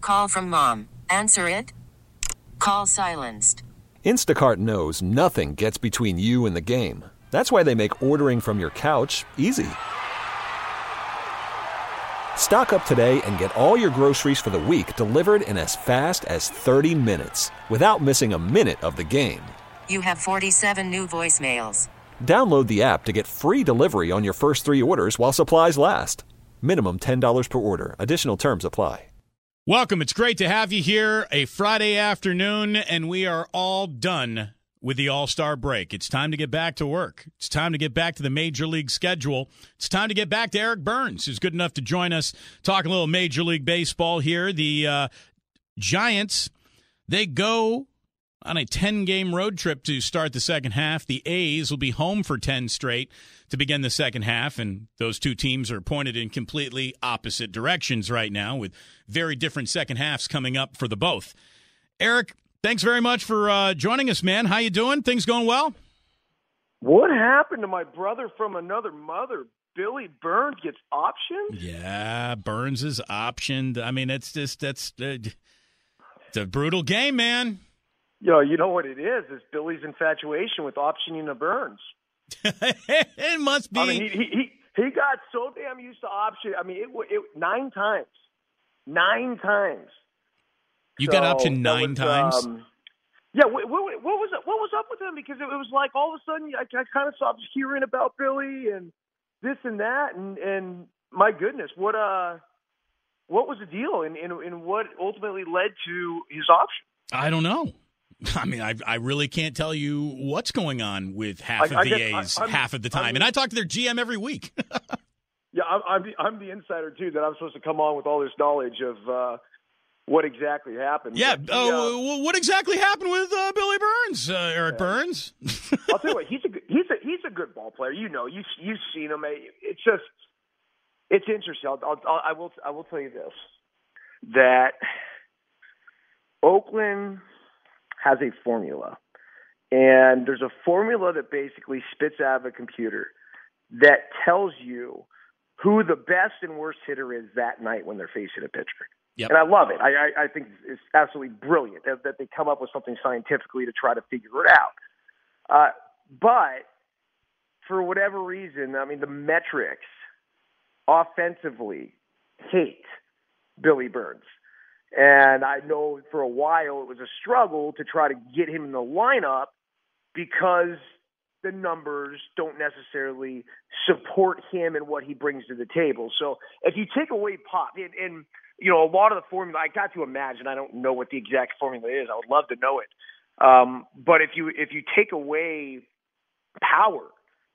Call from mom. Answer it. Call silenced. Instacart knows nothing gets between you and the game. That's why they make ordering from your couch easy. Stock up today and get all your groceries for the week delivered in as fast as 30 minutes without missing a minute of the game. You have 47 new voicemails. Download the app to get free delivery on your first 3 orders while supplies last. Minimum $10 per order. Additional terms apply. Welcome. It's great to have you here a Friday afternoon, and we are all done with the All-Star break. It's time to get back to work. It's time to get back to the Major League schedule. It's time to get back to Eric Burns, who's good enough to join us, talk a little Major League Baseball here. The Giants, they go on a 10-game road trip to start the second half. The A's will be home for 10 straight to begin the second half, and those two teams are pointed in completely opposite directions right now with very different second halves coming up for the both. Eric, thanks very much for joining us, man. How you doing? Things going well? What happened to my brother from another mother? Billy Burns gets optioned? Yeah, Burns is optioned. I mean, it's a brutal game, man. Yo, you know what it is? It's Billy's infatuation with optioning a Burns. It must be. I mean, he got so damn used to option. I mean, it 9 times. 9 times. You got optioned 9 times? Yeah, what was up with him? Because it was like all of a sudden I kind of stopped hearing about Billy and this and that, and my goodness, what was the deal, and what ultimately led to his option? I don't know. I mean, I really can't tell you what's going on with half of the A's half of the time. And I talk to their GM every week. Yeah, I'm the insider, too, that I'm supposed to come on with all this knowledge of what exactly happened. Yeah, what exactly happened with Billy Burns, Eric Burns? I'll tell you what, he's a good ball player. You know, you've seen him. It's interesting. I will tell you this, that Oakland has a formula, and there's a formula that basically spits out of a computer that tells you who the best and worst hitter is that night when they're facing a pitcher. Yep. And I love it. I think it's absolutely brilliant that they come up with something scientifically to try to figure it out. But for whatever reason, I mean, the metrics offensively hate Billy Burns. And I know for a while it was a struggle to try to get him in the lineup because the numbers don't necessarily support him and what he brings to the table. So if you take away Pop, and you know, a lot of the formula, I got to imagine, I don't know what the exact formula is. I would love to know it. But if you take away power,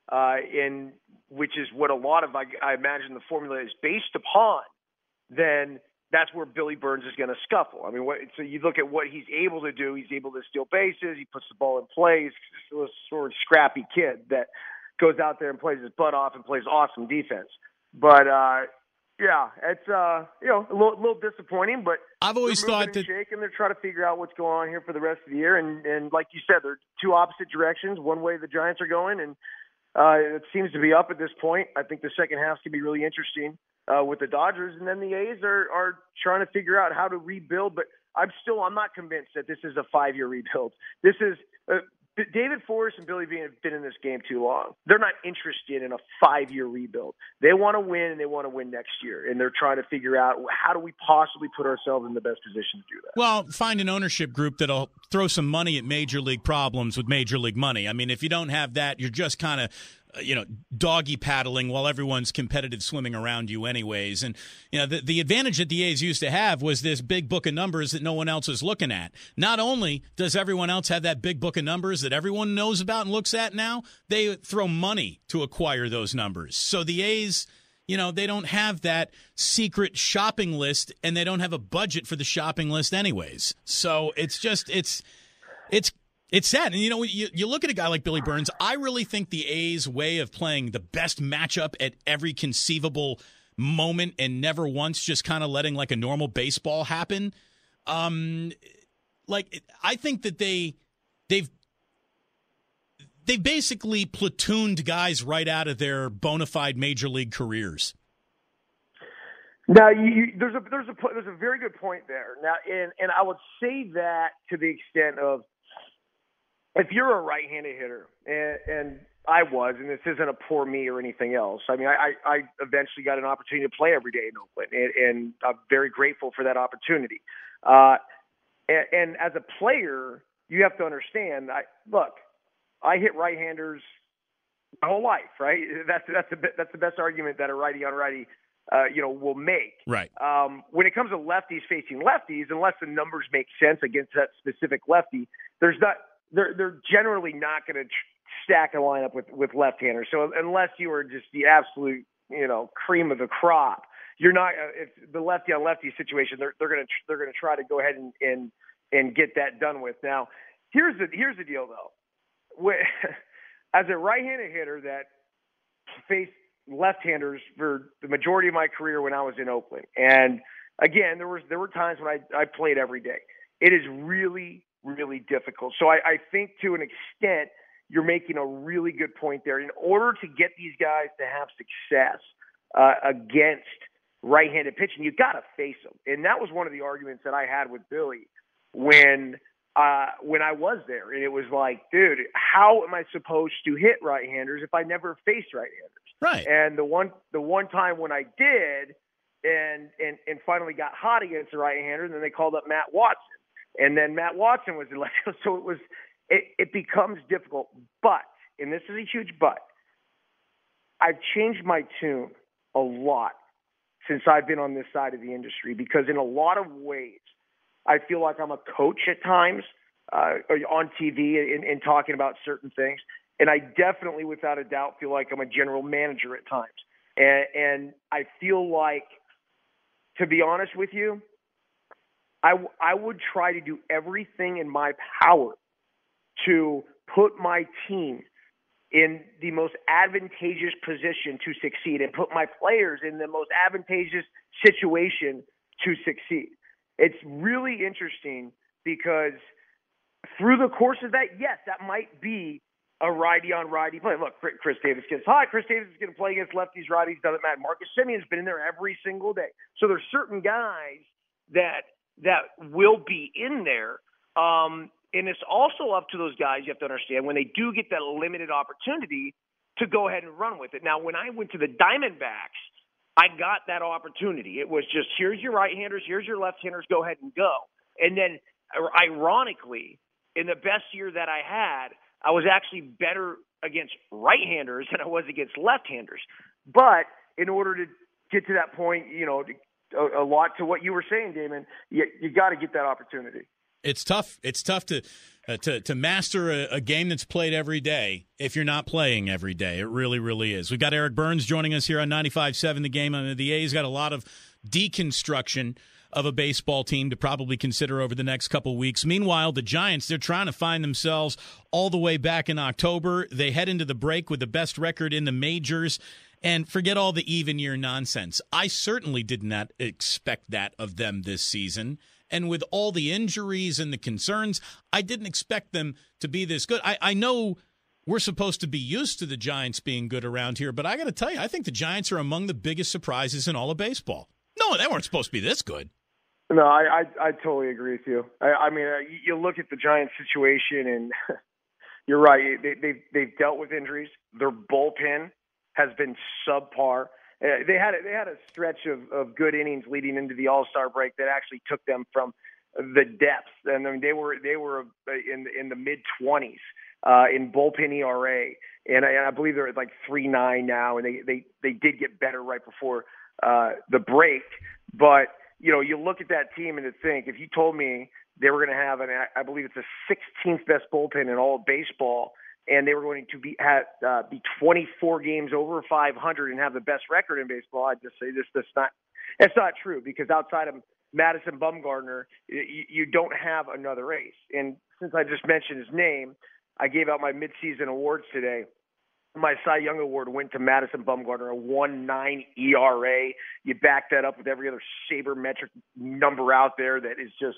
which is what a lot of, I imagine the formula is based upon, then that's where Billy Burns is going to scuffle. I mean, so you look at what he's able to do. He's able to steal bases. He puts the ball in play. He's a sort of scrappy kid that goes out there and plays his butt off and plays awesome defense. But, yeah, it's a little disappointing. But I've always thought that they're trying to figure out what's going on here for the rest of the year. And like you said, they're two opposite directions. One way the Giants are going, and it seems to be up at this point. I think the second half can be really interesting with the Dodgers, and then the A's are trying to figure out how to rebuild. But I'm not convinced that this is a 5-year rebuild. This is David Forrest and Billy Beane have been in this game too long. They're not interested in a 5-year rebuild. They want to win, and they want to win next year. And they're trying to figure out how do we possibly put ourselves in the best position to do that. Well, find an ownership group that'll throw some money at major league problems with major league money. I mean, if you don't have that, you're just kind of doggy paddling while everyone's competitive swimming around you anyways. And, the advantage that the A's used to have was this big book of numbers that no one else is looking at. Not only does everyone else have that big book of numbers that everyone knows about and looks at now, they throw money to acquire those numbers. So the A's, they don't have that secret shopping list, and they don't have a budget for the shopping list anyways. So it's sad. And, you look at a guy like Billy Burns, I really think the A's way of playing the best matchup at every conceivable moment and never once just kind of letting like a normal baseball happen. I think that they've basically platooned guys right out of their bona fide major league careers. Now, there's a very good point there. Now, and I would say that to the extent of if you're a right-handed hitter, and I was, and this isn't a poor me or anything else. I mean, I eventually got an opportunity to play every day in Oakland, and I'm very grateful for that opportunity. And as a player, you have to understand. I hit right-handers my whole life, right? That's the best argument that a righty on righty will make. Right. When it comes to lefties facing lefties, unless the numbers make sense against that specific lefty, they're generally not going to stack a lineup with left-handers. So unless you are just the absolute, cream of the crop, you're not. If the lefty on lefty situation, they're going to try to go ahead and get that done with. Now, here's the deal though. As a right-handed hitter that faced left-handers for the majority of my career when I was in Oakland, and again, there were times when I played every day. It is really, really difficult. So I think to an extent, you're making a really good point there. In order to get these guys to have success against right-handed pitching, you got to face them. And that was one of the arguments that I had with Billy when I was there. And it was like, dude, how am I supposed to hit right-handers if I never faced right-handers? Right. And the one time when I did and finally got hot against the right-hander, and then they called up Matt Watson. And then Matt Watson was elected. So it becomes difficult. But, and this is a huge but, I've changed my tune a lot since I've been on this side of the industry, because in a lot of ways, I feel like I'm a coach at times on TV in talking about certain things. And I definitely, without a doubt, feel like I'm a general manager at times. And I feel like, to be honest with you, I would try to do everything in my power to put my team in the most advantageous position to succeed and put my players in the most advantageous situation to succeed. It's really interesting because through the course of that, yes, that might be a righty-on-righty play. Look, Chris Davis gets hot. Chris Davis is going to play against lefties, righties, doesn't matter. Marcus Semien's been in there every single day. So there's certain guys that will be in there. And it's also up to those guys, you have to understand, when they do get that limited opportunity to go ahead and run with it. Now, when I went to the Diamondbacks, I got that opportunity. It was just, here's your right-handers, here's your left-handers, go ahead and go. And then, ironically, in the best year that I had, I was actually better against right-handers than I was against left-handers. But in order to get to that point, a lot to what you were saying, Damon, you got to get that opportunity. It's tough. It's tough to master a game that's played every day if you're not playing every day. It really, really is. We've got Eric Burns joining us here on 95.7 The Game. The A's got a lot of deconstruction of a baseball team to probably consider over the next couple weeks. Meanwhile, the Giants, they're trying to find themselves all the way back in October. They head into the break with the best record in the majors. And forget all the even year nonsense. I certainly did not expect that of them this season. And with all the injuries and the concerns, I didn't expect them to be this good. I know we're supposed to be used to the Giants being good around here, but I got to tell you, I think the Giants are among the biggest surprises in all of baseball. No, they weren't supposed to be this good. No, I totally agree with you. I mean, you look at the Giants situation, and you're right. They've dealt with injuries. Their bullpen has been subpar. They had a stretch of good innings leading into the All-Star break that actually took them from the depths. And I mean, they were in the mid-20s in bullpen ERA, and I believe they're at like 3.9 now. And they did get better right before the break. But you look at that team and to think, if you told me they were going to have I believe it's the 16th best bullpen in all of baseball, and they were going to be 24 games over 500 and have the best record in baseball, I'd just say that's not true, because outside of Madison Bumgarner, you don't have another ace. And since I just mentioned his name, I gave out my midseason awards today. My Cy Young Award went to Madison Bumgarner, a 1.9 ERA. You back that up with every other sabermetric number out there that is just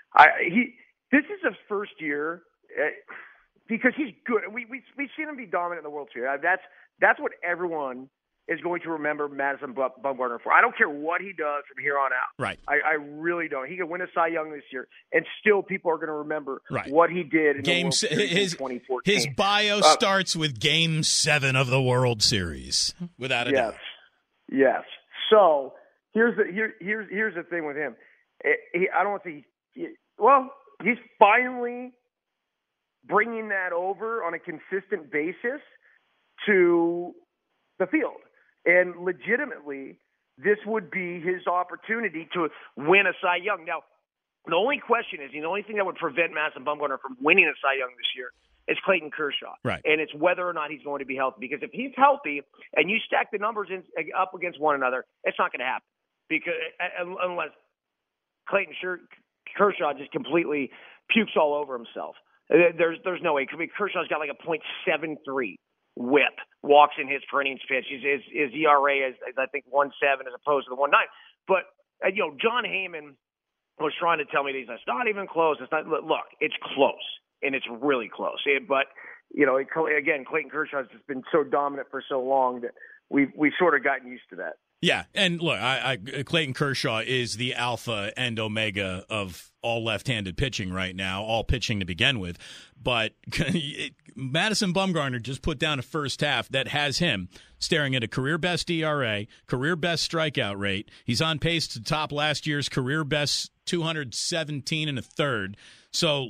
this is his first year. Because he's good. We've seen him be dominant in the World Series. That's what everyone is going to remember Madison Bumgarner for. I don't care what he does from here on out. Right. I really don't. He could win a Cy Young this year, and still people are going to remember right. what he did in Game the World Series in 2014. His bio starts with Game 7 of the World Series, without a doubt. Yes. So here's the thing with him. I don't think he's finally bringing that over on a consistent basis to the field. And legitimately, this would be his opportunity to win a Cy Young. Now, the only question is, the only thing that would prevent Madison Bumgarner from winning a Cy Young this year is Clayton Kershaw. Right. And it's whether or not he's going to be healthy. Because if he's healthy and you stack the numbers up against one another, it's not going to happen. Because unless Clayton Kershaw just completely pukes all over himself. There's no way. I mean, Kershaw's got like a .73 whip, walks in his per innings pitch. His ERA is I think 1.7 as opposed to the 1.9. But John Heyman was trying to tell me that it's not even close. It's not. Look, it's close, and it's really close. But again, Clayton Kershaw has just been so dominant for so long that we've sort of gotten used to that. Yeah, and look, Clayton Kershaw is the alpha and omega of all left-handed pitching right now, all pitching to begin with. But Madison Bumgarner just put down a first half that has him staring at a career-best ERA, career-best strikeout rate. He's on pace to top last year's career-best 217 and a third. So,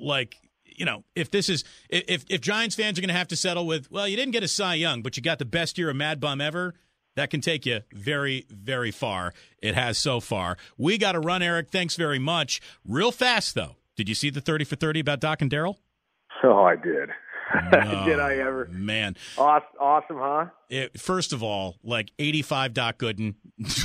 if Giants fans are going to have to settle with, well, you didn't get a Cy Young, but you got the best year of Mad Bum ever, that can take you very, very far. It has so far. We got to run, Eric. Thanks very much. Real fast, though. Did you see the 30 for 30 about Doc and Daryl? Oh, I did. Oh, did I ever? Man. Awesome, huh? First of all, 85 Doc Gooden.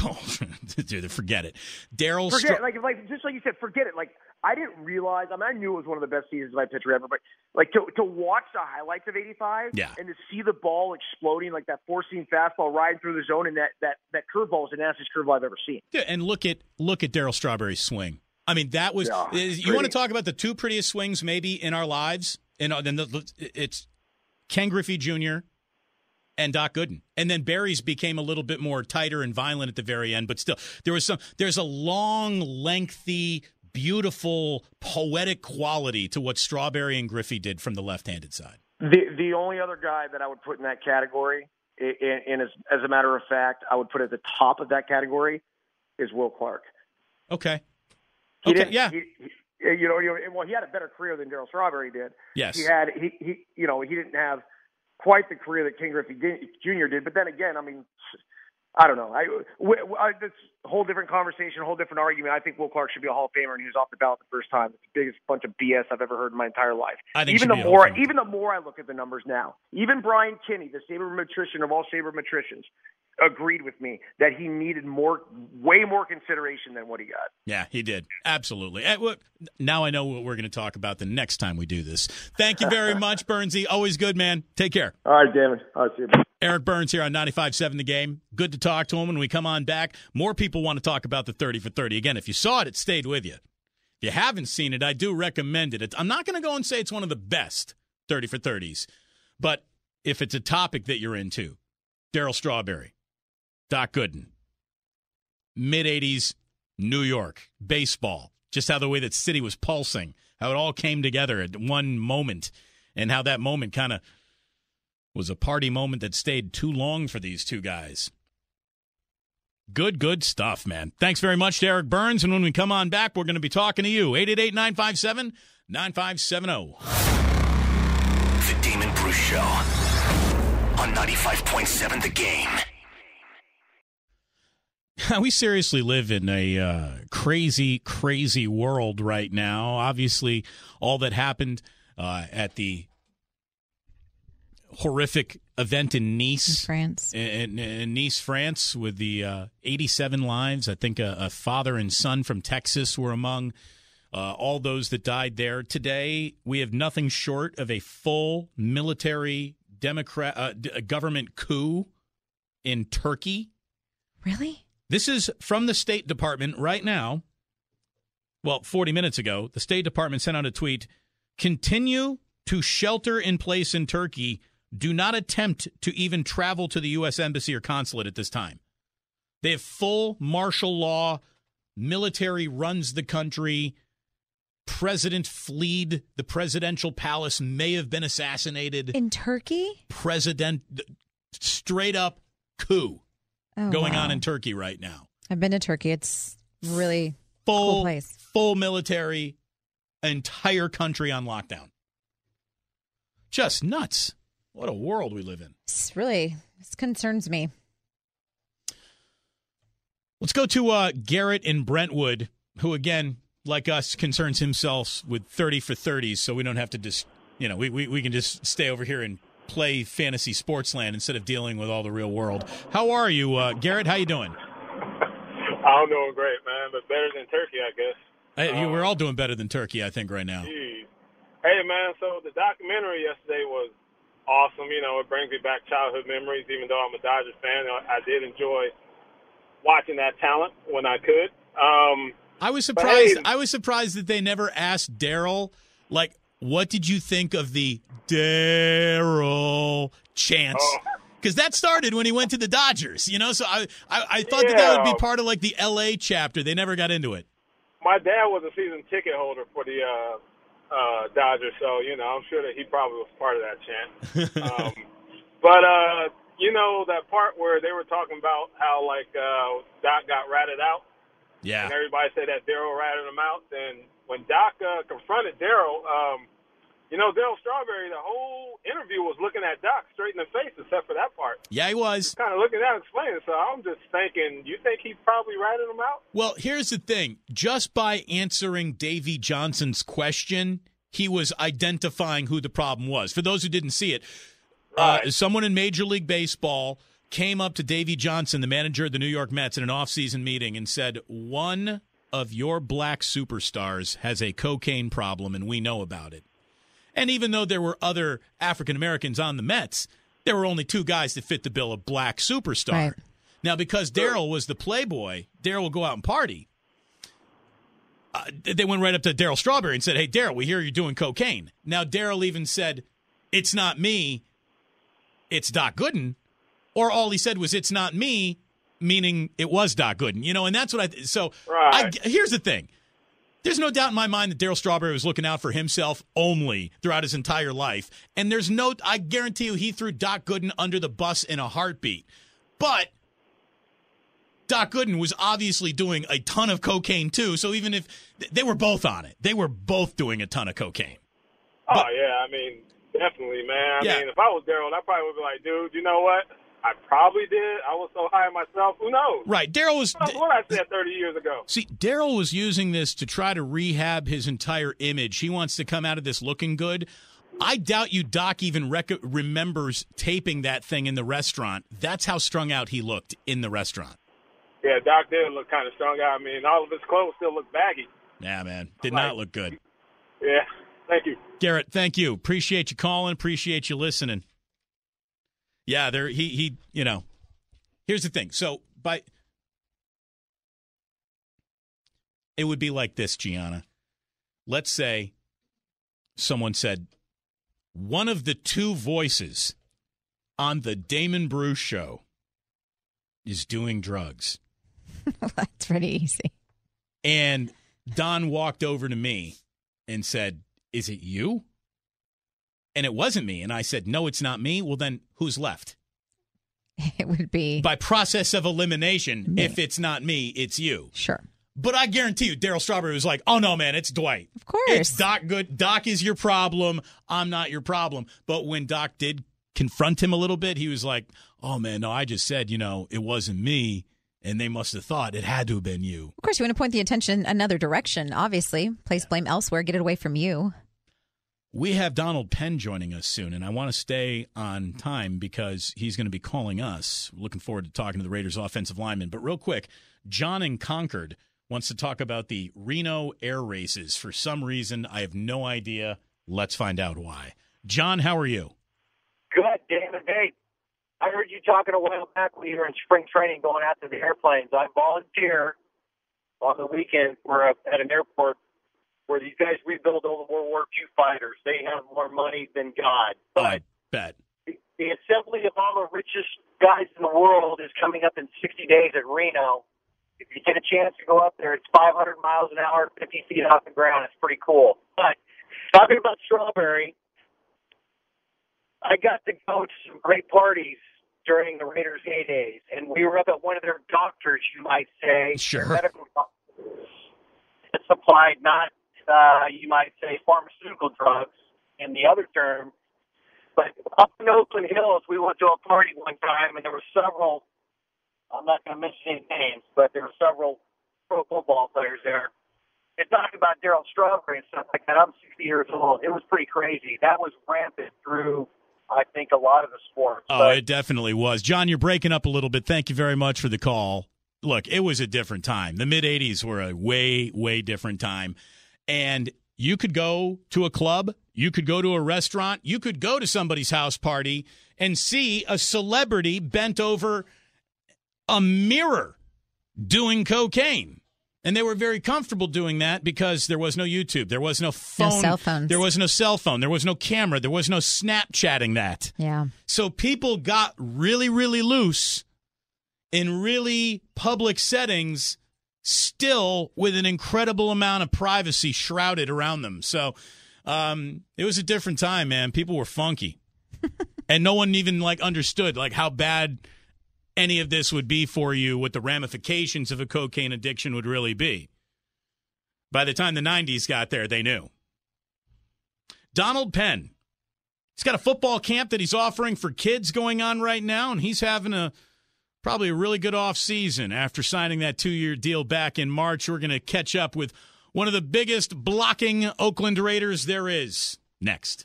Dude, forget it. Daryl. Just like you said, forget it. I didn't realize. I knew it was one of the best seasons by a pitcher ever, but to watch the highlights of 85 and to see the ball exploding like that four-seam fastball riding through the zone, and that curveball is the nastiest curveball I've ever seen. Yeah, and look at Daryl Strawberry's swing. I mean, that was you want to talk about the two prettiest swings maybe in our lives, and then it's Ken Griffey Jr. and Doc Gooden. And then Barry's became a little bit more tighter and violent at the very end, but still there's a long, lengthy, beautiful, poetic quality to what Strawberry and Griffey did from the left-handed side. The only other guy that I would put in that category, and as a matter of fact, I would put at the top of that category, is Will Clark. Okay. He okay. Yeah. He had a better career than Daryl Strawberry did. Yes. He didn't have quite the career that Ken Griffey Jr. did, but then again, I don't know. That's a whole different conversation, a whole different argument. I think Will Clark should be a Hall of Famer, and he was off the ballot the first time. It's the biggest bunch of BS I've ever heard in my entire life. Even the more I look at the numbers now, even Brian Kinney, the sabermetrician of all sabermetricians, agreed with me that he needed way more consideration than what he got. Yeah, he did. Absolutely. Now I know what we're going to talk about the next time we do this. Thank you very much, Burnsy. Always good, man. Take care. All right, David. All right, see you. Eric Burns here on 95.7 The Game. Good to talk to him. When we come on back, more people want to talk about the 30 for 30. Again, if you saw it, it stayed with you. If you haven't seen it, I do recommend it. I'm not going to go and say it's one of the best 30 for 30s, but if it's a topic that you're into, Daryl Strawberry, Doc Gooden, mid-'80s New York, baseball, just how the way that city was pulsing, how it all came together at one moment, and how that moment kind of was a party moment that stayed too long for these two guys. Good stuff, man. Thanks very much to Eric Burns, and when we come on back, we're going to be talking to you. 888-957-9570. The Damon Bruce Show on 95.7 The Game. We seriously live in a crazy, crazy world right now. Obviously, all that happened at the horrific event in Nice, France, in Nice, France, with the 87 lives. I think a father and son from Texas were among all those that died there. Today, we have nothing short of a full military government coup in Turkey. Really? This is from the State Department right now. Well, 40 minutes ago, the State Department sent out a tweet, continue to shelter in place in Turkey do not attempt to even travel to the U.S. Embassy or consulate at this time. They have full martial law. Military runs the country. President fled the presidential palace, may have been assassinated. In Turkey? Straight up coup going wow. on in Turkey right now. I've been to Turkey. It's really cool place. Full military, entire country on lockdown. Just nuts. What a world we live in. This concerns me. Let's go to Garrett in Brentwood, who, again, like us, concerns himself with 30 for 30s, so we don't have to just, we can just stay over here and play fantasy sports land instead of dealing with all the real world. How are you, Garrett? How you doing? I'm doing great, man, but better than Turkey, I guess. We're all doing better than Turkey, I think, right now. Geez. Hey, man, so the documentary yesterday was awesome. It brings me back childhood memories, even though I'm a Dodgers fan. I did enjoy watching that talent when I could. I was surprised. I was surprised that they never asked Darryl, like, what did you think of the Darryl chants? Because that started when he went to the Dodgers, So I thought that would be part of like the L.A. chapter. They never got into it. My dad was a season ticket holder for the Dodgers, so I'm sure that he probably was part of that chant. But that part where they were talking about how Doc got ratted out. Yeah. And everybody said that Darryl ratted him out. Then when Doc confronted Darryl, Darryl Strawberry, the whole interview was looking at Doc straight in the face, except for that part. Yeah, he was. Kind of looking at and explaining. So I'm just thinking, you think he probably ratted him out? Well, here's the thing. Just by answering Davey Johnson's question, he was identifying who the problem was. For those who didn't see it, someone in Major League Baseball came up to Davey Johnson, the manager of the New York Mets, in an off-season meeting and said, one of your black superstars has a cocaine problem, and we know about it. And even though there were other African-Americans on the Mets, there were only two guys that fit the bill of black superstar. Right. Now, because Darryl was the playboy, Darryl will go out and party. They went right up to Darryl Strawberry and said, hey, Darryl, we hear you're doing cocaine. Now, Darryl even said, it's not me, it's Doc Gooden. Or all he said was, it's not me, meaning it was Doc Gooden. And that's what here's the thing. There's no doubt in my mind that Darryl Strawberry was looking out for himself only throughout his entire life. And I guarantee you he threw Doc Gooden under the bus in a heartbeat. But Doc Gooden was obviously doing a ton of cocaine too. So even if they were both on it, they were both doing a ton of cocaine. Definitely, man. I mean, if I was Darryl, I probably would be like, dude, you know what? I probably did. I was so high myself. Who knows? Right. Darryl was. That's what I said 30 years ago. See, Darryl was using this to try to rehab his entire image. He wants to come out of this looking good. I doubt you Doc even remembers taping that thing in the restaurant. That's how strung out he looked in the restaurant. Yeah, Doc did look kind of strung out. I mean, all of his clothes still look baggy. Yeah, man. Did not look good. Yeah. Thank you. Garrett, thank you. Appreciate you calling. Appreciate you listening. Yeah, he here's the thing. So it would be like this, Gianna. Let's say someone said one of the two voices on the Damon Bruce show is doing drugs. That's pretty easy. And Don walked over to me and said, is it you? And it wasn't me. And I said, no, it's not me. Well, then who's left? It would be. By process of elimination, me. If it's not me, it's you. Sure. But I guarantee you, Darryl Strawberry was like, oh, no, man, it's Dwight. Of course. It's Doc Good. Doc is your problem. I'm not your problem. But when Doc did confront him a little bit, he was like, oh, man, no, I just said, it wasn't me. And they must have thought it had to have been you. Of course, you want to point the attention another direction, obviously. Place blame elsewhere. Get it away from you. We have Donald Penn joining us soon, and I want to stay on time because he's going to be calling us. Looking forward to talking to the Raiders offensive lineman. But real quick, John in Concord wants to talk about the Reno air races. For some reason, I have no idea. Let's find out why. John, how are you? Good, David. Hey, I heard you talking a while back when you were in spring training going after the airplanes. I volunteer on the weekend at an airport where these guys rebuild all the World War II fighters. They have more money than God. But I bet. the assembly of all the richest guys in the world is coming up in 60 days at Reno. If you get a chance to go up there, it's 500 miles an hour, 50 feet off the ground. It's pretty cool. But talking about Strawberry, I got to go to some great parties during the Raiders' heydays, and we were up at one of their doctors, you might say. Sure. Medical that supplied not, you might say, pharmaceutical drugs in the other term. But up in Oakland Hills, we went to a party one time, and there were several, I'm not going to mention any names, but there were several pro football players there. And talking about Darryl Strawberry and stuff like that, I'm 60 years old. It was pretty crazy. That was rampant through, I think, a lot of the sports. Oh, it definitely was. John, you're breaking up a little bit. Thank you very much for the call. Look, it was a different time. The mid-'80s were a way, way different time. And you could go to a club, you could go to a restaurant, you could go to somebody's house party and see a celebrity bent over a mirror doing cocaine. And they were very comfortable doing that because there was no YouTube. There was no phone. No cell phones. There was no cell phone. There was no camera. There was no Snapchatting that. Yeah. So people got really, really loose in really public settings, still with an incredible amount of privacy shrouded around them. So it was a different time, man. People were funky. And no one even understood how bad any of this would be for you, what the ramifications of a cocaine addiction would really be. By the time the 90s got there, they knew. Donald Penn. He's got a football camp that he's offering for kids going on right now, and he's having probably a really good offseason after signing that 2-year deal back in March. We're going to catch up with one of the biggest blocking Oakland Raiders there is next.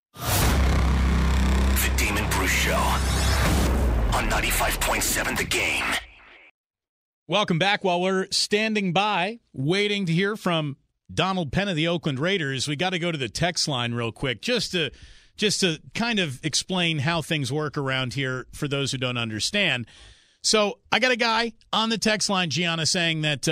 The Damon Bruce Show on 95.7 The Game. Welcome back. While we're standing by, waiting to hear from Donald Penn of the Oakland Raiders, we got to go to the text line real quick just to kind of explain how things work around here for those who don't understand. So I got a guy on the text line, Gianna, saying that,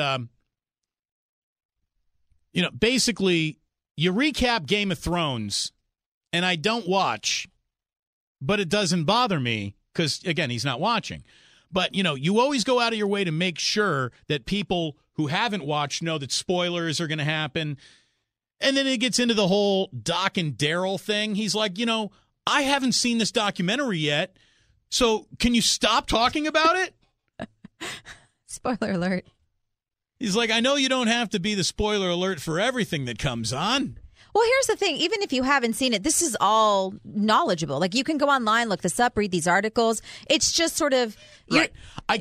basically you recap Game of Thrones, and I don't watch, but it doesn't bother me because, again, he's not watching. But, you always go out of your way to make sure that people who haven't watched know that spoilers are going to happen. And then it gets into the whole Doc and Daryl thing. He's like, I haven't seen this documentary yet, so can you stop talking about it? Spoiler alert. He's like, I know you don't have to be the spoiler alert for everything that comes on. Well, here's the thing. Even if you haven't seen it, this is all knowledgeable. You can go online, look this up, read these articles. It's just sort of... Right.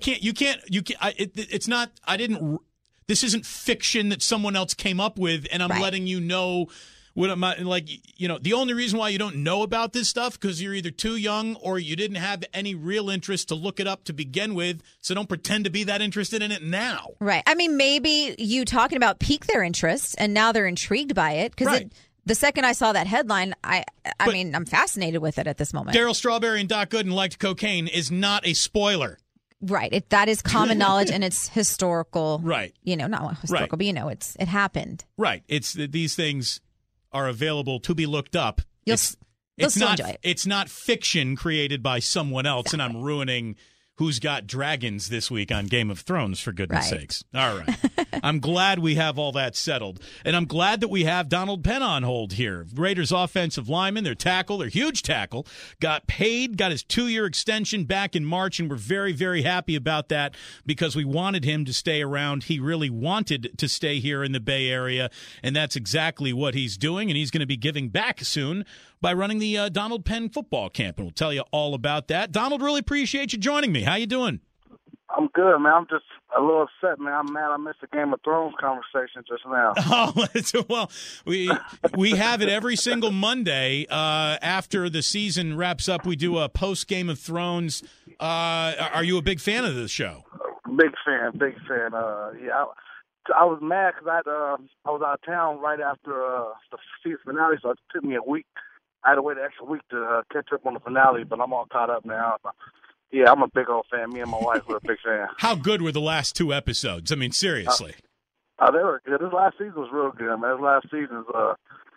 It's not... This isn't fiction that someone else came up with, and I'm letting you know what am I the only reason why you don't know about this stuff because you're either too young or you didn't have any real interest to look it up to begin with, so don't pretend to be that interested in it now. Right. I mean, maybe you talking about piqued their interest, and now they're intrigued by it because the second I saw that headline, I mean, I'm fascinated with it at this moment. Darryl Strawberry and Doc Gooden liked cocaine is not a spoiler. Right. That is common knowledge, and it's historical. Right. Not historical, but it happened. Right. It's these things are available to be looked up. You'll still enjoy it. It's not fiction created by someone else, and I'm ruining Who's Got Dragons this week on Game of Thrones, for goodness sakes. All right. I'm glad we have all that settled. And I'm glad that we have Donald Penn on hold here. Raiders offensive lineman, their huge tackle, got paid, got his 2-year extension back in March, and we're very, very happy about that because we wanted him to stay around. He really wanted to stay here in the Bay Area, and that's exactly what he's doing, and he's going to be giving back soon by running the Donald Penn football camp, and we'll tell you all about that. Donald, really appreciate you joining me. How you doing? I'm good, man. I'm just a little upset, man. I'm mad I missed the Game of Thrones conversation just now. Oh, well, we have it every single Monday after the season wraps up. We do a post Game of Thrones. Are you a big fan of the show? Big fan. Yeah, I was mad because I was out of town right after the season finale, so it took me a week. I had to wait an extra week to catch up on the finale, but I'm all caught up now. Yeah, I'm a big old fan. Me and my wife were a big fan. How good were the last 2 episodes? I mean, seriously. They were good. This last season was real good, man. This last season,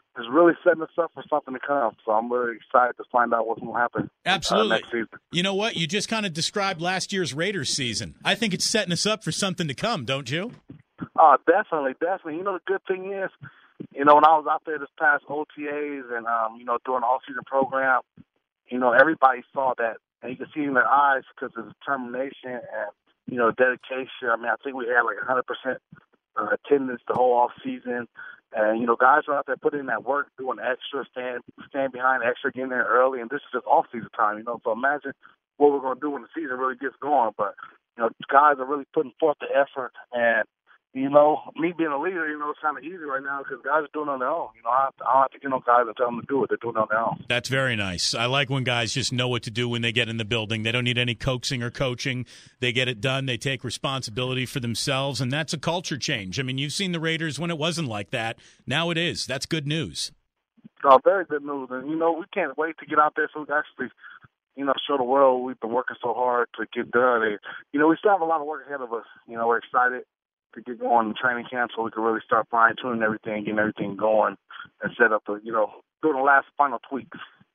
is really setting us up for something to come. So I'm really excited to find out what's going to happen Absolutely. Next season. You know what? You just kind of described last year's Raiders season. I think it's setting us up for something to come, don't you? Definitely. You know, the good thing is, you know, when I was out there this past OTAs and, you know, doing the all-season program, you know, everybody saw that. And you can see in their eyes because of determination and, you know, dedication. I mean, I think we had like 100% attendance the whole off season, and you know, guys are out there putting in that work, doing extra, stand behind extra, getting there early, and this is just off season time, you know. So imagine what we're going to do when the season really gets going. But you know, guys are really putting forth the effort, and you know, me being a leader, you know, it's kind of easy right now because guys are doing it on their own. You know, I don't have to get no guys and tell them to do it. They're doing it on their own. That's very nice. I like when guys just know what to do when they get in the building. They don't need any coaxing or coaching. They get it done. They take responsibility for themselves, and that's a culture change. I mean, you've seen the Raiders when it wasn't like that. Now it is. That's good news. Oh, very good news. And, you know, we can't wait to get out there so we can actually, you know, show the world we've been working so hard to get done. And, you know, we still have a lot of work ahead of us. You know, we're excited to get going in training camp so we can really start fine-tuning everything, getting everything going, and set up, you know, doing the last final tweaks.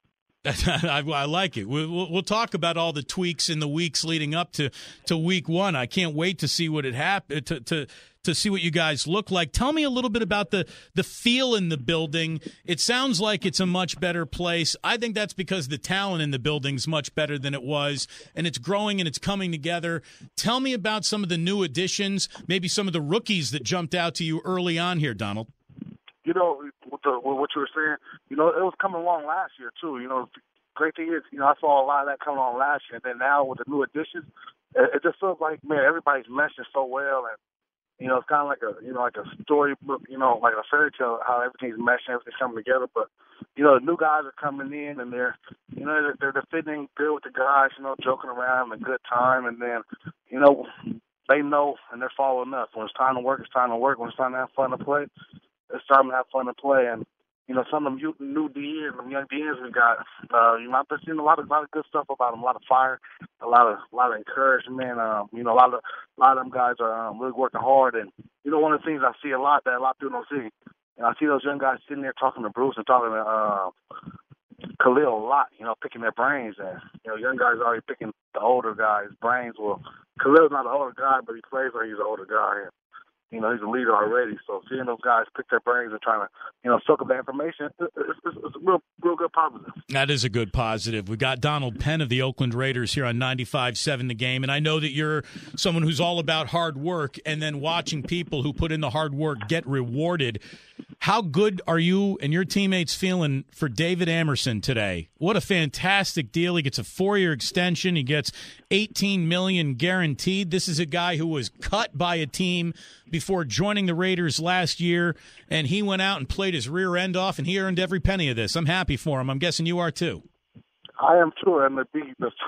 I like it. We'll talk about all the tweaks in the weeks leading up to week one. I can't wait to see what it happened to see what you guys look like. Tell me a little bit about the feel in the building. It sounds like it's a much better place. I think that's because the talent in the building's much better than it was, and it's growing and it's coming together. Tell me about some of the new additions, maybe some of the rookies that jumped out to you early on here, Donald. You know, with what you were saying, you know, it was coming along last year, too. You know, the great thing is, you know, I saw a lot of that coming along last year. And then now with the new additions, it just feels like, man, everybody's meshing so well. And, you know, it's kind of like a storybook, you know, like a fairy tale, how everything's meshing, everything's coming together. But, you know, the new guys are coming in and they're fitting good with the guys, you know, joking around, a good time. And then, you know, they know and they're following us. When it's time to work, it's time to work. When it's time to have fun to play, it's time to have fun to play. And, you know, some of them new DNs, them young DNs we got, you know, I've been seeing a lot of good stuff about them, a lot of fire, a lot of encouragement. You know, a lot of them guys are really working hard. And, you know, one of the things I see a lot that a lot of people don't see, you know, I see those young guys sitting there talking to Bruce and talking to Khalil a lot, you know, picking their brains. And, you know, young guys are already picking the older guys' brains. Well, Khalil's not an older guy, but he plays like he's an older guy. And, you know, he's a leader already. So seeing those guys pick their brains and trying to, you know, soak up that information, it's a real good positive. That is a good positive. We got Donald Penn of the Oakland Raiders here on 95.7 The Game. And I know that you're someone who's all about hard work and then watching people who put in the hard work get rewarded. How good are you and your teammates feeling for David Amerson today? What a fantastic deal. He gets a 4-year extension. He gets $18 million guaranteed. This is a guy who was cut by a team before joining the Raiders last year, and he went out and played his rear end off, and he earned every penny of this. I'm happy for him. I'm guessing you are too. I am too, and it's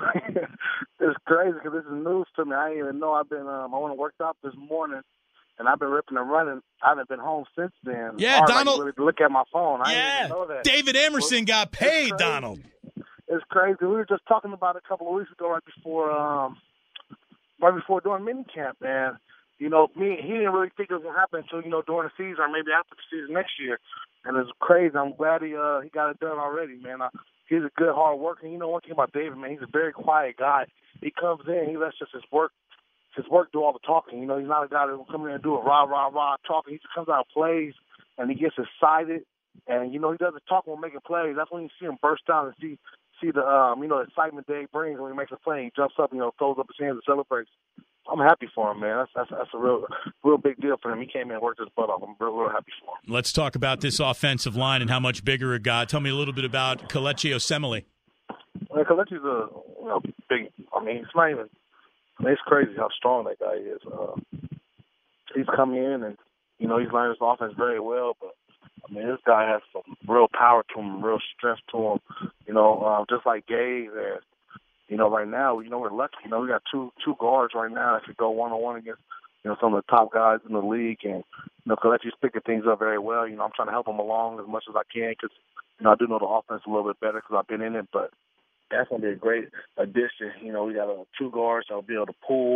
crazy because this is news to me. I didn't even know. I went and worked out this morning, and I've been ripping and running. I haven't been home since then. Yeah, Donald. Really look at my phone. I didn't even know that. David Amerson got paid, Donald. It's crazy. We were just talking about it a couple of weeks ago, right before doing minicamp, and you know, he didn't really think it was gonna happen until, you know, during the season or maybe after the season next year. And it's crazy. I'm glad he got it done already, man. He's a good hard worker. You know, one thing about David, man, he's a very quiet guy. He comes in, he lets just his work do all the talking. You know, he's not a guy that will come in and do a rah talking. He just comes out and plays, and he gets excited. And you know, he doesn't talk when making plays. That's when you see him burst out and see the you know, excitement that he brings when he makes a play. He jumps up, you know, throws up his hands and celebrates. I'm happy for him, man. That's a real big deal for him. He came in and worked his butt off. I'm real happy for him. Let's talk about this offensive line and how much bigger it got. Tell me a little bit about Kelechi Osemele. Well, Kelechi's big. I mean, it's not even. I mean, it's crazy how strong that guy is. He's coming in and, you know, he's learned his offense very well. But I mean, this guy has some real power to him, real strength to him. You know, just like Gabe and. You know, right now, you know, we're lucky. You know, we got two guards right now that could go one-on-one against, you know, some of the top guys in the league. And, you know, Kelechi's picking things up very well. You know, I'm trying to help him along as much as I can because, you know, I do know the offense a little bit better because I've been in it. But that's going to be a great addition. You know, we got 2 guards that'll be able to pull,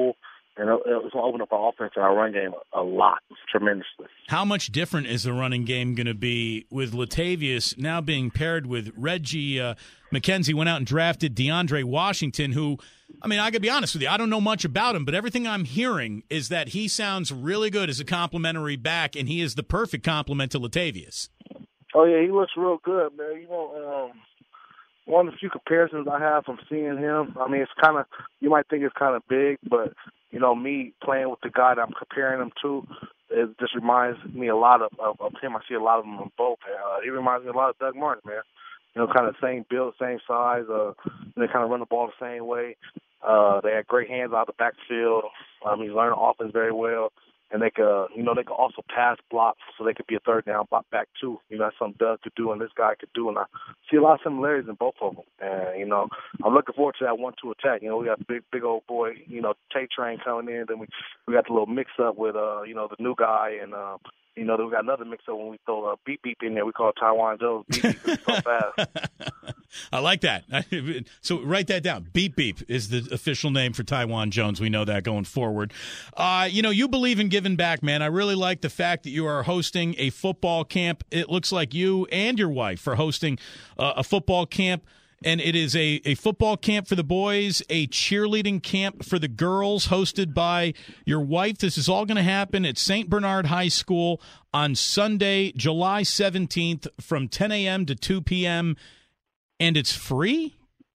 And it's going to open up our offense and our run game a lot, tremendously. How much different is the running game going to be with Latavius now being paired with Reggie? McKenzie went out and drafted DeAndre Washington, who, I mean, I got to be honest with you, I don't know much about him, but everything I'm hearing is that he sounds really good as a complimentary back, and he is the perfect complement to Latavius. Oh, yeah, he looks real good, man. You know, one of the few comparisons I have from seeing him, I mean, it's kind of, you might think it's kind of big, but, you know, me playing with the guy that I'm comparing him to, it just reminds me a lot of him. I see a lot of them in both. He reminds me a lot of Doug Martin, man. You know, kind of same build, same size. They kind of run the ball the same way. They had great hands out of the backfield. He's learned offense very well. And they could also pass block, so they could be a third down block back too. You know, that's something Doug could do and this guy could do. And I see a lot of similarities in both of them. And, you know, I'm looking forward to that 1-2 attack. You know, we got big old boy, you know, Tay Train coming in. Then we got the little mix up with, you know, the new guy. And, you know, then we got another mix up when we throw Beep Beep in there. We call it Taiwan Jones. Beep Beep is so fast. I like that. So write that down. Beep Beep is the official name for Taiwan Jones. We know that going forward. You know, you believe in giving back, man. I really like the fact that you are hosting a football camp. It looks like you and your wife are hosting a football camp, and it is a football camp for the boys, a cheerleading camp for the girls hosted by your wife. This is all going to happen at St. Bernard High School on Sunday, July 17th from 10 a.m. to 2 p.m., and it's free?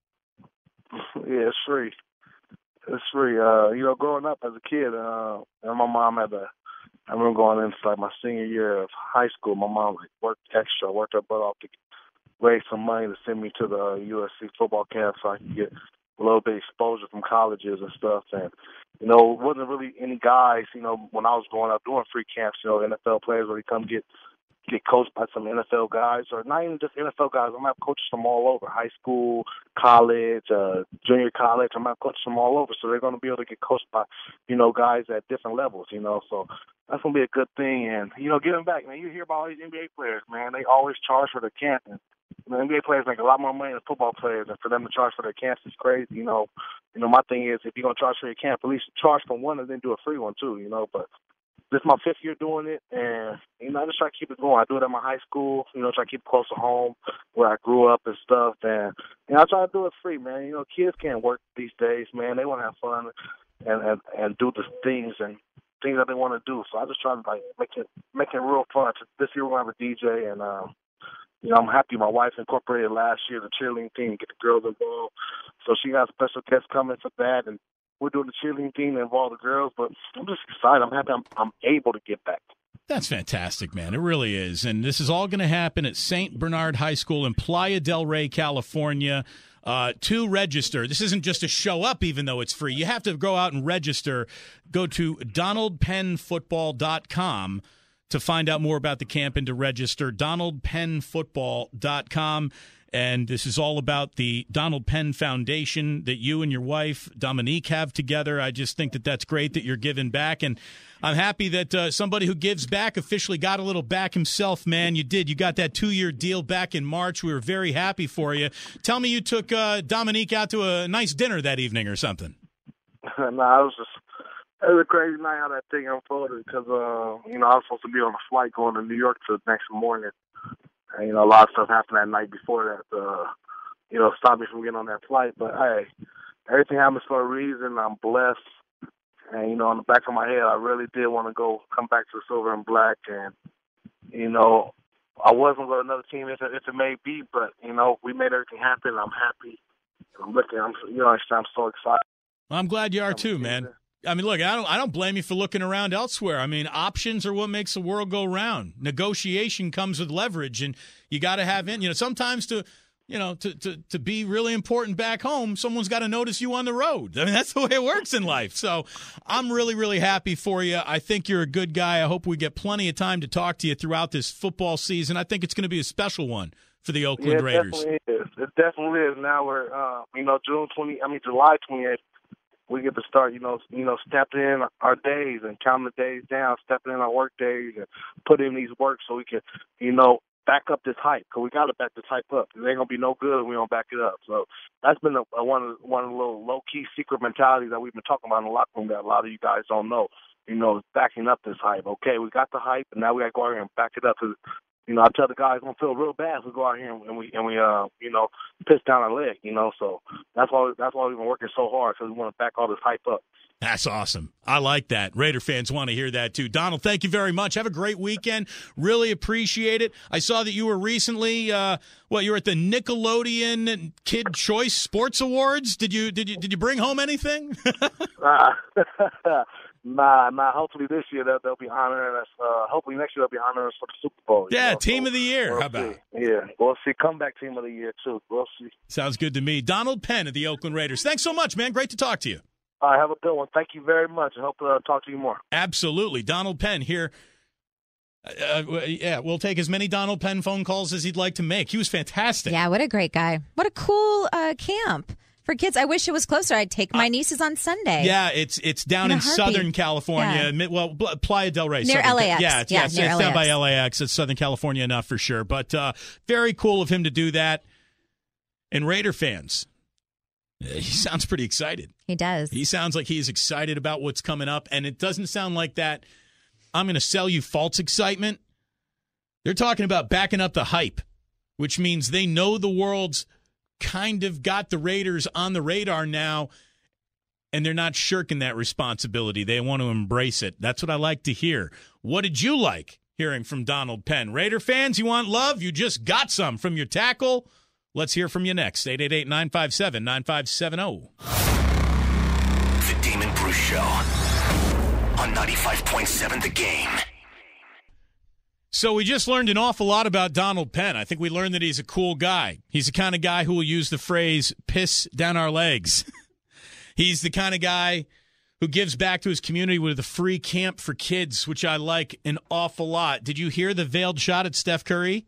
Yeah, it's free. It's free. You know, growing up as a kid, and my mom I remember going into like my senior year of high school. My mom worked her butt off to raise some money to send me to the USC football camp so I could get a little bit of exposure from colleges and stuff. And, you know, it wasn't really any guys, you know, when I was growing up doing free camps, you know, NFL players really come get coached by some NFL guys, or not even just NFL guys. I'm have coaches from all over, high school, college, junior college. I'm have coaches from all over, so they're going to be able to get coached by, you know, guys at different levels, you know. So that's going to be a good thing. And, you know, giving back, man, you hear about all these NBA players, man. They always charge for their camp. And the NBA players make a lot more money than football players, and for them to charge for their camps is crazy, you know. You know, my thing is, if you're going to charge for your camp, at least charge for one and then do a free one too, you know. But this is my 5th year doing it, and, you know, I just try to keep it going. I do it at my high school, you know, try to keep it close to home where I grew up and stuff. And, you know, I try to do it free, man. You know, kids can't work these days, man. They want to have fun and do the things that they want to do. So I just try to, like, make it real fun. This year we're going to have a DJ, and, you know, I'm happy my wife incorporated last year the cheerleading team to get the girls involved. So she got special guests coming for that, and we're doing the cheerleading team to involve the girls, but I'm just excited. I'm happy I'm able to get back. That's fantastic, man. It really is. And this is all going to happen at St. Bernard High School in Playa del Rey, California. To register, this isn't just a show up, even though it's free. You have to go out and register. Go to DonaldPennFootball.com to find out more about the camp and to register. DonaldPennFootball.com. And this is all about the Donald Penn Foundation that you and your wife, Dominique, have together. I just think that that's great that you're giving back. And I'm happy that somebody who gives back officially got a little back himself, man. You did. You got that 2-year deal back in March. We were very happy for you. Tell me you took Dominique out to a nice dinner that evening or something. No, it was a crazy night how that thing unfolded because, you know, I was supposed to be on a flight going to New York the next morning. And, you know, a lot of stuff happened that night before that, you know, stopped me from getting on that flight. But, hey, everything happens for a reason. I'm blessed. And, you know, in the back of my head, I really did want to come back to the silver and black. And, you know, I wasn't with another team if it may be, but, you know, we made everything happen. I'm happy. I'm so excited. Well, I'm glad you are too, man. I mean, look, I don't blame you for looking around elsewhere. I mean, options are what makes the world go round. Negotiation comes with leverage, and you got to have you know, sometimes to be really important back home, someone's got to notice you on the road. I mean, that's the way it works in life. So I'm really, really happy for you. I think you're a good guy. I hope we get plenty of time to talk to you throughout this football season. I think it's going to be a special one for the Oakland Raiders. It definitely is. Now we're, you know, July 28th. We get to start, you know, stepping in our days and counting the days down, stepping in our work days and putting in these work so we can, you know, back up this hype, because we got to back this hype up. It ain't going to be no good if we don't back it up. So that's been one of the little low-key secret mentalities that we've been talking about in the locker room that a lot of you guys don't know. Backing up this hype. Okay, we got the hype, and now we got to go out here and back it up. I tell the guys, we're going to feel real bad if we go out here and we piss down our leg, So that's why we've been working so hard, because we want to back all this hype up. That's awesome. I like that. Raider fans want to hear that, too. Donald, thank you very much. Have a great weekend. Really appreciate it. I saw that you were recently, you were at the Nickelodeon Kid Choice Sports Awards. Did you bring home anything? Nah. Hopefully this year they'll be honoring us. Hopefully next year they'll be honoring us for the Super Bowl. Yeah, Team of the Year. We'll How about see. Yeah, we'll see. Comeback Team of the Year, too. We'll see. Sounds good to me. Donald Penn of the Oakland Raiders. Thanks so much, man. Great to talk to you. All right, have a good one. Thank you very much. I hope to talk to you more. Absolutely. Donald Penn here. We'll take as many Donald Penn phone calls as he'd like to make. He was fantastic. Yeah, what a great guy. What a cool camp for kids. I wish it was closer. I'd take my nieces on Sunday. Yeah, it's down in Southern California. Yeah. Well, Playa del Rey. Near LAX. It's near down by LAX. It's Southern California enough for sure. But very cool of him to do that. And Raider fans, he sounds pretty excited. He does. He sounds like he's excited about what's coming up. And it doesn't sound like that I'm going to sell you false excitement. They're talking about backing up the hype, which means they know the world's kind of got the Raiders on the radar now, and they're not shirking that responsibility. They want to embrace it. That's what I like to hear. What did you like hearing from Donald Penn? Raider fans, you want love? You just got some from your tackle. Let's hear from you next. 888-957-9570. The Damon Bruce Show on 95.7 The Game. So we just learned an awful lot about Donald Penn. I think we learned that he's a cool guy. He's the kind of guy who will use the phrase, piss down our legs. He's the kind of guy who gives back to his community with a free camp for kids, which I like an awful lot. Did you hear the veiled shot at Steph Curry?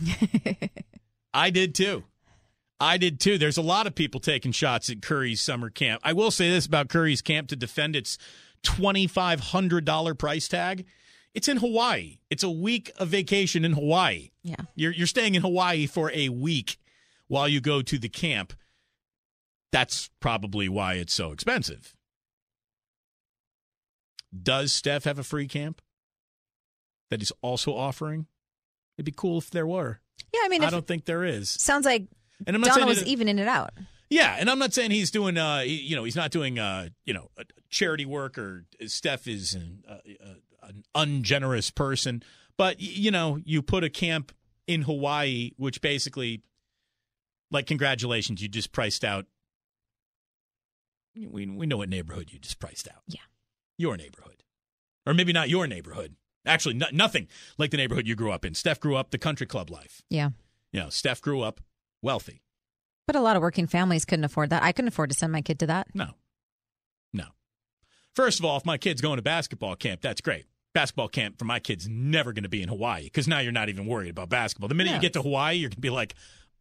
I did too. There's a lot of people taking shots at Curry's summer camp. I will say this about Curry's camp to defend its $2,500 price tag. It's in Hawaii. It's a week of vacation in Hawaii. Yeah. You're staying in Hawaii for a week while you go to the camp. That's probably why it's so expensive. Does Steph have a free camp that he's also offering? It'd be cool if there were. Yeah, I mean, I don't think there is. Sounds like and I'm not Donald was evening it out. Yeah, and I'm not saying he's doing, he's not doing, charity work, or Steph is an ungenerous person. But, you put a camp in Hawaii, which basically, like, congratulations, you just priced out. We know what neighborhood you just priced out. Yeah. Your neighborhood. Or maybe not your neighborhood. Actually, nothing like the neighborhood you grew up in. Steph grew up the country club life. Yeah. Steph grew up wealthy. But a lot of working families couldn't afford that. I couldn't afford to send my kid to that. No. First of all, if my kid's going to basketball camp, that's great. Basketball camp for my kid's never going to be in Hawaii, because now you're not even worried about basketball. The minute you get to Hawaii, you're going to be like,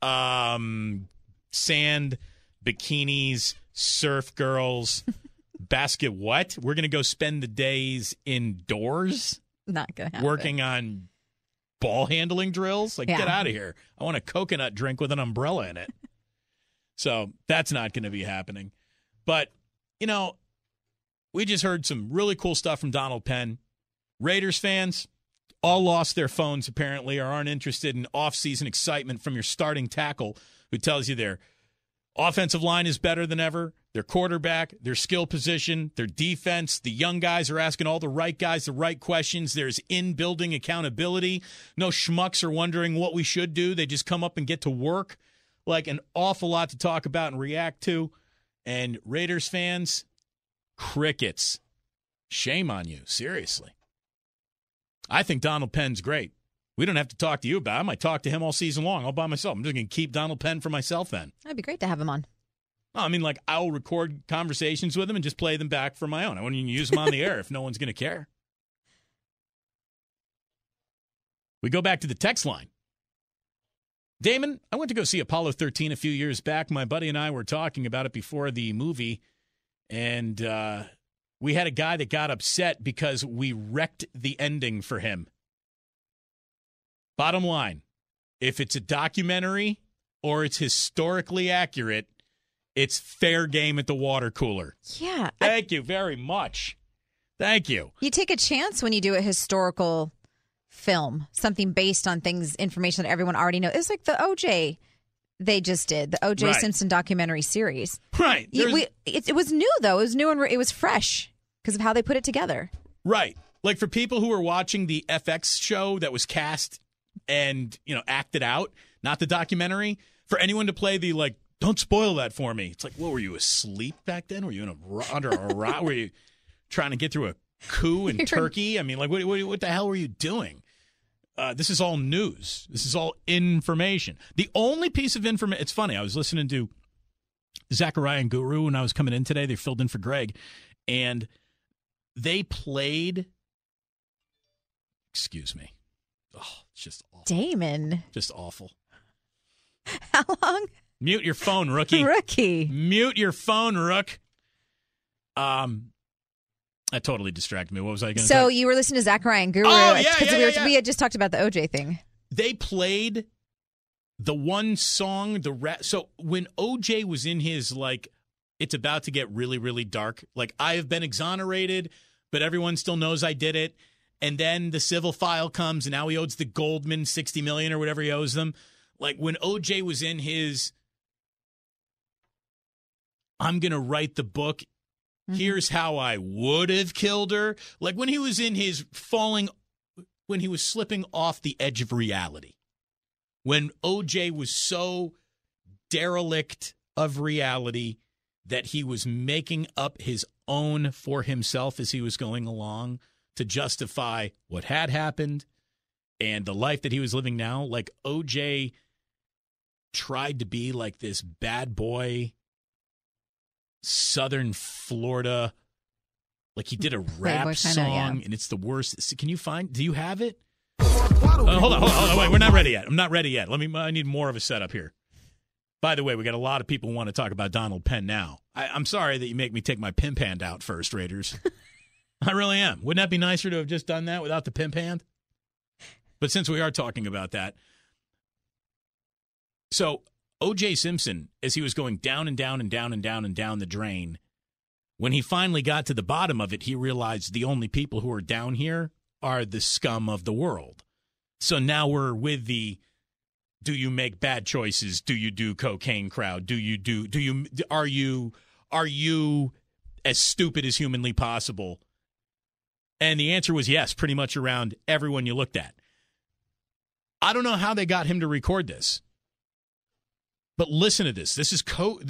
sand, bikinis, surf girls, basket what? We're going to go spend the days indoors? Not going to happen. Working on ball handling drills? Like, get out of here. I want a coconut drink with an umbrella in it. So that's not going to be happening. But, we just heard some really cool stuff from Donald Penn. Raiders fans all lost their phones, apparently, or aren't interested in off-season excitement from your starting tackle, who tells you their offensive line is better than ever, their quarterback, their skill position, their defense. The young guys are asking all the right guys the right questions. There's in-building accountability. No schmucks are wondering what we should do. They just come up and get to work. Like, an awful lot to talk about and react to. And Raiders fans, crickets. Shame on you, seriously. I think Donald Penn's great. We don't have to talk to you about it. I might talk to him all season long all by myself. I'm just going to keep Donald Penn for myself then. That'd be great to have him on. No, I mean, like, I'll record conversations with him and just play them back for my own. I wouldn't even use them on the air if no one's going to care. We go back to the text line. Damon, I went to go see Apollo 13 a few years back. My buddy and I were talking about it before the movie, and we had a guy that got upset because we wrecked the ending for him. Bottom line, if it's a documentary or it's historically accurate, it's fair game at the water cooler. Yeah. Thank you very much. Thank you. You take a chance when you do a historical film, something based on information that everyone already knows. It's like the OJ they just did, the O.J. Simpson documentary series. Right. It was new, though. It was new and it was fresh because of how they put it together. Right. Like for people who were watching the FX show that was cast and, acted out, not the documentary, for anyone to play the, don't spoil that for me. It's like, what, were you asleep back then? Were you under a rock? Were you trying to get through a coup in Turkey? I mean, what the hell were you doing? This is all news. This is all information. The only piece of information, it's funny, I was listening to Zachariah and Guru when I was coming in today. They filled in for Greg, and they played, excuse me. Oh, it's just awful. Damon. Just awful. How long? Mute your phone, rookie. Mute your phone, rook. That totally distracted me. What was I going to say? So you were listening to Zachariah and Guru. Oh, yeah. We had just talked about the OJ thing. They played the one song, so when OJ was in his, it's about to get really, really dark, I have been exonerated, but everyone still knows I did it. And then the civil file comes, and now he owes the Goldman $60 million or whatever he owes them. When OJ was in his, I'm going to write the book, here's how I would have killed her. When he was in his when he was slipping off the edge of reality. When OJ was so derelict of reality that he was making up his own for himself as he was going along to justify what had happened and the life that he was living now. OJ tried to be this bad boy, Southern Florida, he did a rap song, and it's the worst. Can you do you have it? Hold on, wait, we're not ready yet. I'm not ready yet. I need more of a setup here. By the way, we got a lot of people who want to talk about Donald Penn now. I'm sorry that you make me take my pimp hand out first, Raiders. I really am. Wouldn't that be nicer to have just done that without the pimp hand? But since we are talking about that, so O.J. Simpson, as he was going down and down and down and down and down the drain, when he finally got to the bottom of it, he realized the only people who are down here are the scum of the world. So now we're with the, do you make bad choices? Do you do cocaine crowd? Are you as stupid as humanly possible? And the answer was yes, pretty much around everyone you looked at. I don't know how they got him to record this. But listen to this. This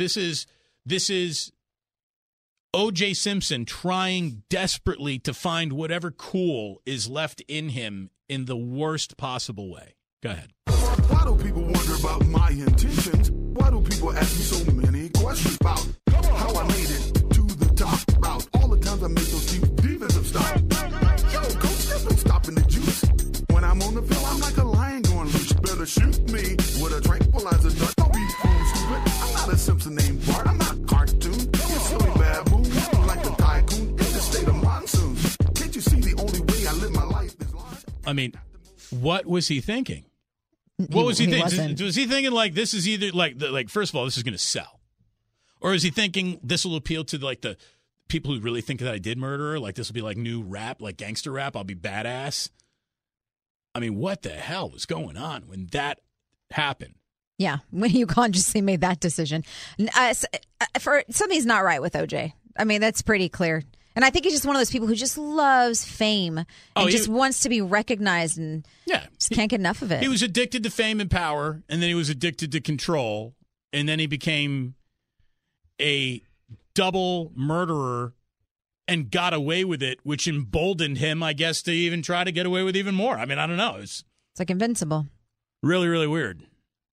is O.J. Simpson trying desperately to find whatever cool is left in him in the worst possible way. Go ahead. Why do people wonder about my intentions? Why do people ask me so many questions about how I made it to the top? About all the times I made those deep defensive stops. Yo, coach, there's no stopping the juice. When I'm on the field, I'm like a lion going loose. Better shoot me with a tranquilizer dart. Don't be stupid. I'm not a Simpson named Bart. I'm not a cartoon. You're silly baboon. I'm like the tycoon in the state of monsoon. Can't you see the only way I live my life is life? I mean, what was he thinking? What was he thinking? Was he thinking this is either first of all, this is going to sell, or is he thinking this will appeal to the people who really think that I did murder her? This will be new rap, gangster rap. I'll be badass. I mean, what the hell was going on when that happened? Yeah, when you consciously made that decision. For something's not right with OJ. I mean, that's pretty clear. And I think he's just one of those people who just loves fame and just wants to be recognized and just can't get enough of it. He was addicted to fame and power, and then he was addicted to control, and then he became a double murderer and got away with it, which emboldened him, I guess, to even try to get away with even more. I mean, I don't know. It's like Invincible. Really, really weird.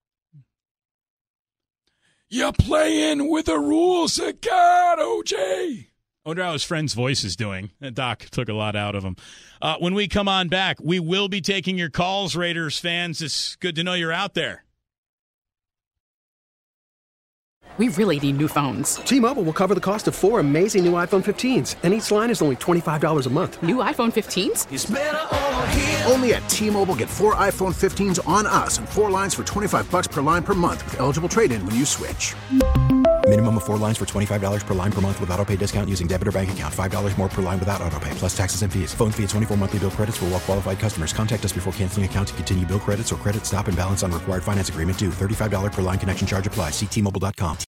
You're playing with the rules of God, OJ. I wonder how his friend's voice is doing. Doc took a lot out of him. When we come on back, we will be taking your calls, Raiders fans. It's good to know you're out there. We really need new phones. T-Mobile will cover the cost of 4 amazing new iPhone 15s, and each line is only $25 a month. New iPhone 15s? It's better over here. Only at T-Mobile, get 4 iPhone 15s on us and 4 lines for $25 per line per month with eligible trade-in when you switch. Minimum of 4 lines for $25 per line per month with autopay discount using debit or bank account. $5 more per line without autopay, plus taxes and fees. Phone fee at 24 monthly bill credits for well-qualified customers. Contact us before canceling account to continue bill credits or credit stop and balance on required finance agreement due. $35 per line connection charge applies. See T-Mobile.com.